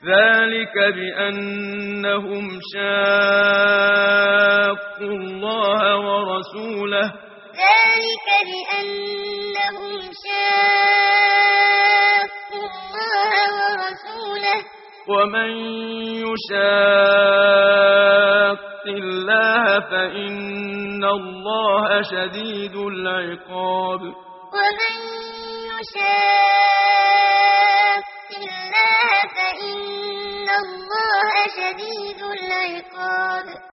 ذلك بأنهم شاقوا الله ورسوله ذلك بأنهم شاقوا الله ورسوله ومن يشاق الله فإن الله شديد العقاب ومن يشاق الله فإن الله شديد العقاب